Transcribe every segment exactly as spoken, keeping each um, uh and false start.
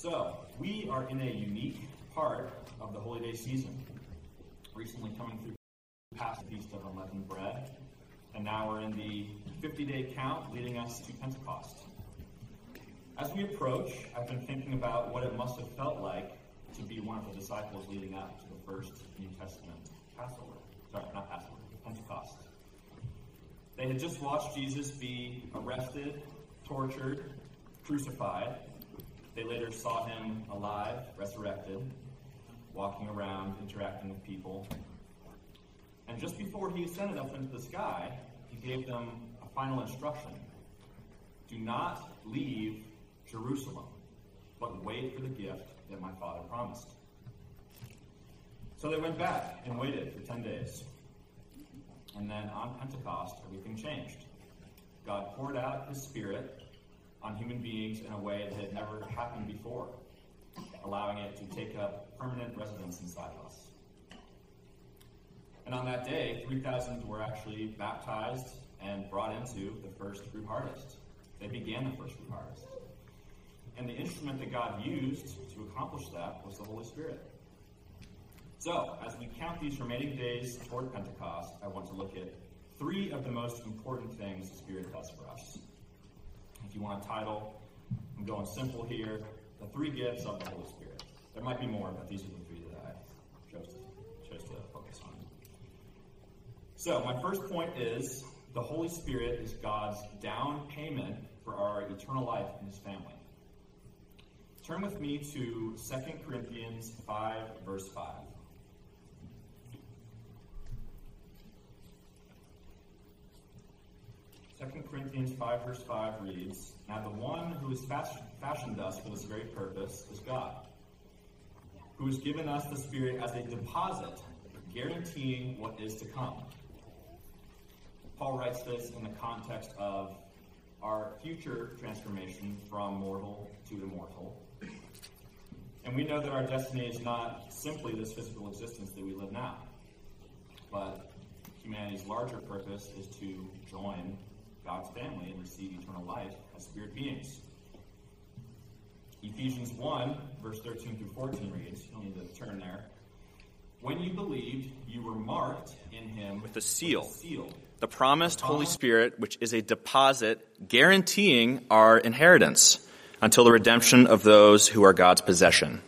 So, we are in a unique part of the Holy Day season. Recently coming through past the Feast of Unleavened Bread, and now we're in the fifty-day count leading us to Pentecost. As we approach, I've been thinking about what it must have felt like to be one of the disciples leading up to the first New Testament Passover. Sorry, not Passover, Pentecost. They had just watched Jesus be arrested, tortured, crucified. They later saw him alive, resurrected, walking around, interacting with people. And just before he ascended up into the sky, he gave them a final instruction. Do not leave Jerusalem, but wait for the gift that my Father promised. So they went back and waited for ten days. And then on Pentecost, everything changed. God poured out his Spirit on human beings in a way that had never happened before, allowing it to take up permanent residence inside of us. And on that day, three thousand were actually baptized and brought into the first fruit harvest. They began the first fruit harvest. And the instrument that God used to accomplish that was the Holy Spirit. So, as we count these remaining days toward Pentecost, I want to look at three of the most important things the Spirit does for us. If you want a title, I'm going simple here. The three gifts of the Holy Spirit. There might be more, but these are the three that I chose to, chose to focus on. So, my first point is the Holy Spirit is God's down payment for our eternal life in his family. Turn with me to Second Corinthians five, verse five. Second Corinthians five, verse five reads, Now the one who has fashioned us for this very purpose is God, who has given us the Spirit as a deposit, guaranteeing what is to come. Paul writes this in the context of our future transformation from mortal to immortal. And we know that our destiny is not simply this physical existence that we live now, but humanity's larger purpose is to join God's family and receive eternal life as spirit beings. Ephesians one, verse thirteen through fourteen reads, you don't need to turn there. When you believed, you were marked in him with a seal, with a seal. The promised Holy Spirit, which is a deposit guaranteeing our inheritance until the redemption of those who are God's possession.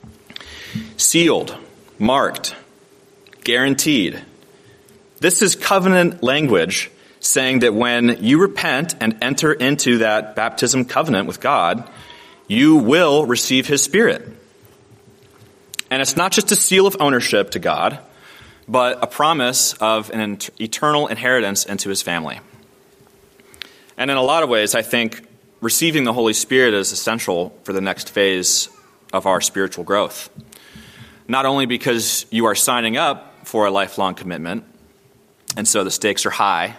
Sealed, marked, guaranteed. This is covenant language saying that when you repent and enter into that baptism covenant with God, you will receive his Spirit. And it's not just a seal of ownership to God, but a promise of an eternal inheritance into his family. And in a lot of ways, I think receiving the Holy Spirit is essential for the next phase of our spiritual growth. Not only because you are signing up for a lifelong commitment, and so the stakes are high,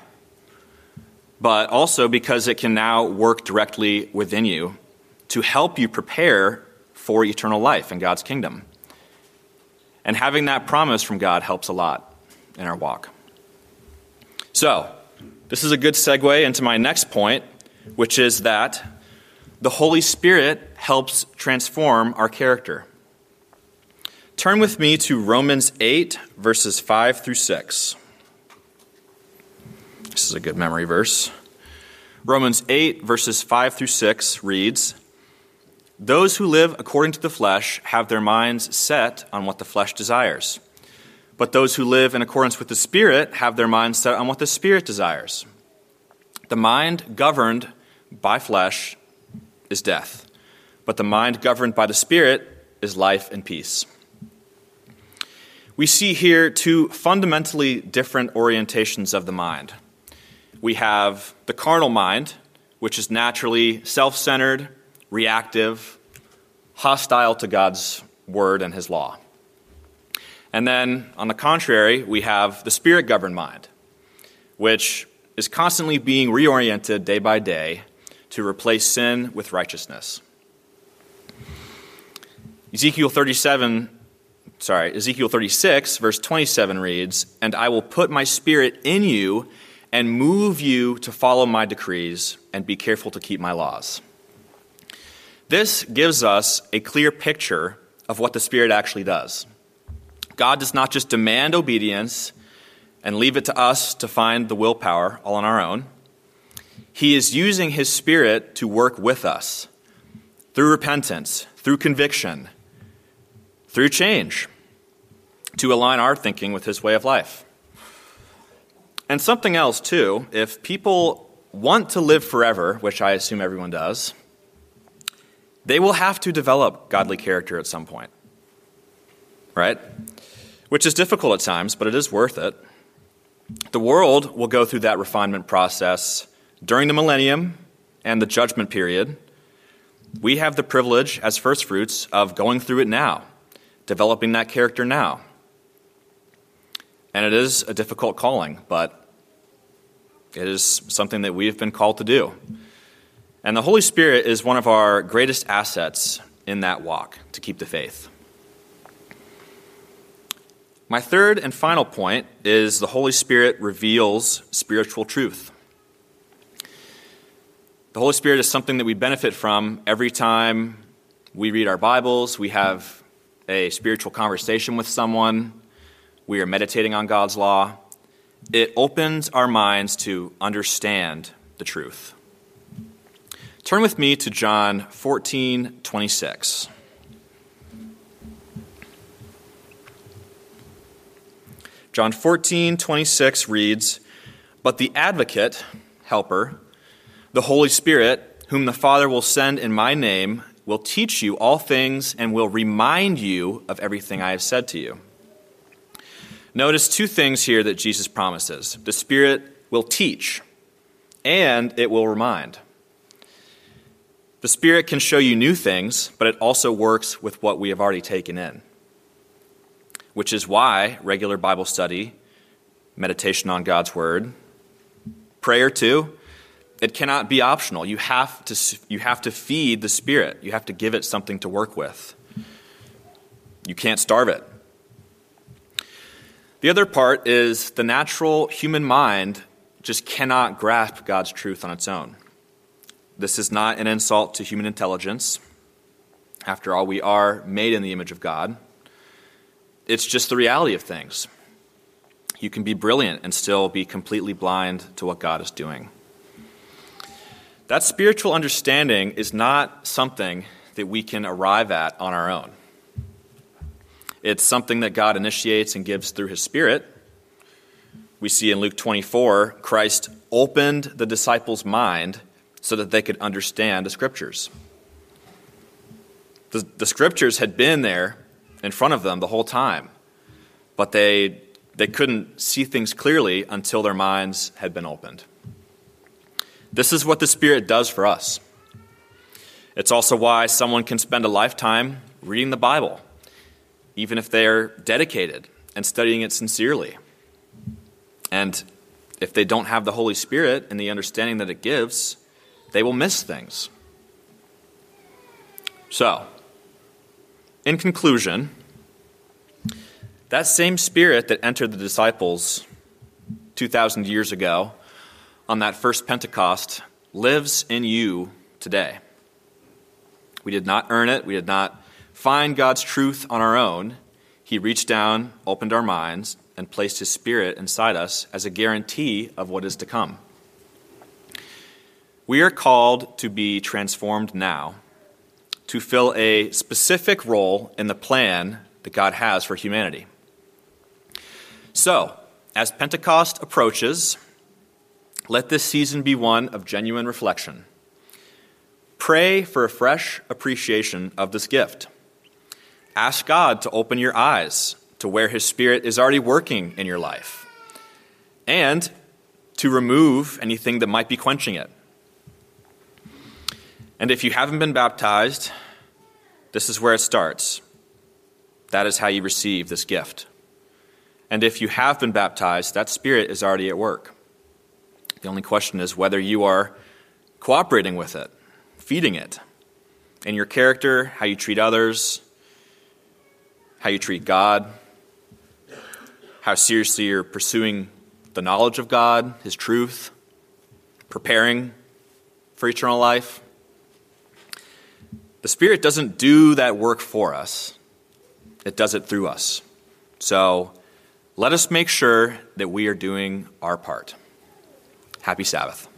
but also because it can now work directly within you to help you prepare for eternal life in God's kingdom. And having that promise from God helps a lot in our walk. So, this is a good segue into my next point, which is that the Holy Spirit helps transform our character. Turn with me to Romans eight, verses five through six. This is a good memory verse. Romans eight, verses five through six reads, Those who live according to the flesh have their minds set on what the flesh desires. But those who live in accordance with the Spirit have their minds set on what the Spirit desires. The mind governed by flesh is death, but the mind governed by the Spirit is life and peace. We see here two fundamentally different orientations of the mind. We have the carnal mind, which is naturally self-centered, reactive, hostile to God's word and his law. And then, on the contrary, we have the Spirit-governed mind, which is constantly being reoriented day by day to replace sin with righteousness. Ezekiel thirty-seven, sorry, Ezekiel thirty-six, verse twenty-seven reads, And I will put my Spirit in you and move you to follow my decrees and be careful to keep my laws. This gives us a clear picture of what the Spirit actually does. God does not just demand obedience and leave it to us to find the willpower all on our own. He is using his Spirit to work with us through repentance, through conviction, through change, to align our thinking with his way of life. And something else, too, if people want to live forever, which I assume everyone does, they will have to develop godly character at some point, right? Which is difficult at times, but it is worth it. The world will go through that refinement process during the millennium and the judgment period. We have the privilege as first fruits of going through it now, developing that character now. And it is a difficult calling, but it is something that we have been called to do. And the Holy Spirit is one of our greatest assets in that walk to keep the faith. My third and final point is the Holy Spirit reveals spiritual truth. The Holy Spirit is something that we benefit from every time we read our Bibles, we have a spiritual conversation with someone, we are meditating on God's law. It opens our minds to understand the truth. Turn with me to John fourteen twenty-six. John fourteen twenty-six reads, "But the advocate, helper, the Holy Spirit, whom the Father will send in my name, will teach you all things and will remind you of everything I have said to you." Notice two things here that Jesus promises. The Spirit will teach, and it will remind. The Spirit can show you new things, but it also works with what we have already taken in, which is why regular Bible study, meditation on God's Word, prayer too, it cannot be optional. You have to, you have to feed the Spirit. You have to give it something to work with. You can't starve it. The other part is the natural human mind just cannot grasp God's truth on its own. This is not an insult to human intelligence. After all, we are made in the image of God. It's just the reality of things. You can be brilliant and still be completely blind to what God is doing. That spiritual understanding is not something that we can arrive at on our own. It's something that God initiates and gives through his Spirit. We see in Luke twenty-four, Christ opened the disciples' mind so that they could understand the Scriptures. The, the Scriptures had been there in front of them the whole time, but they, they couldn't see things clearly until their minds had been opened. This is what the Spirit does for us. It's also why someone can spend a lifetime reading the Bible, even if they're dedicated and studying it sincerely. And if they don't have the Holy Spirit and the understanding that it gives, they will miss things. So, in conclusion, that same Spirit that entered the disciples two thousand years ago on that first Pentecost lives in you today. We did not earn it. We did not find God's truth on our own. He reached down, opened our minds, and placed his Spirit inside us as a guarantee of what is to come. We are called to be transformed now, to fill a specific role in the plan that God has for humanity. So, as Pentecost approaches, let this season be one of genuine reflection. Pray for a fresh appreciation of this gift. Ask God to open your eyes to where his Spirit is already working in your life, and to remove anything that might be quenching it. And if you haven't been baptized, this is where it starts. That is how you receive this gift. And if you have been baptized, that Spirit is already at work. The only question is whether you are cooperating with it, feeding it, in your character, how you treat others, how you treat God, how seriously you're pursuing the knowledge of God, his truth, preparing for eternal life. The Spirit doesn't do that work for us. It does it through us. So let us make sure that we are doing our part. Happy Sabbath.